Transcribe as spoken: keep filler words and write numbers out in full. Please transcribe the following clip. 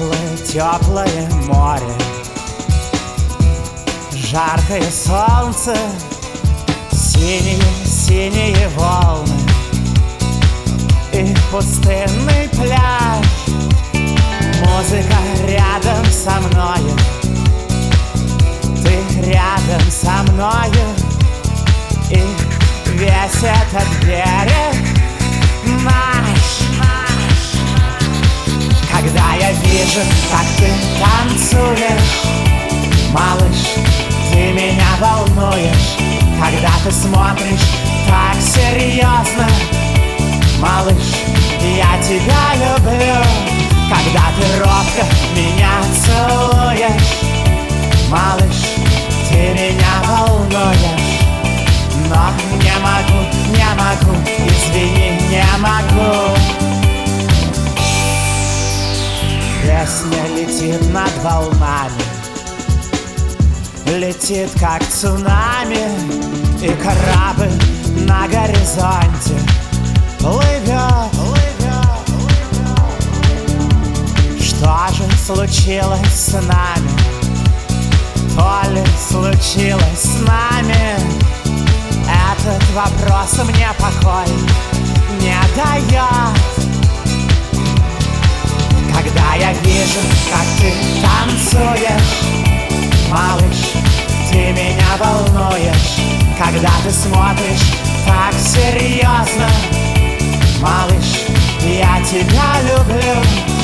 теплое, теплое море, жаркое солнце, синие, синие волны и пустынный пляж. Музыка рядом со мною, ты рядом со мною, и весь этот берег наш. Когда я вижу, как ты танцуешь, малыш, ты меня волнуешь. Когда ты смотришь так серьезно, малыш, я тебя люблю. Когда ты робко меня целуешь, малыш, ты меня волнуешь. Но не могу, не могу, извини, не могу. Песня летит над волнами, летит как цунами, и корабль на горизонте плывет. Что же случилось с нами? То ли случилось с нами? Этот вопрос мне покой не дает. Когда я вижу, как ты танцуешь, малыш, ты меня волнуешь. Когда ты смотришь так серьезно, малыш, я тебя люблю.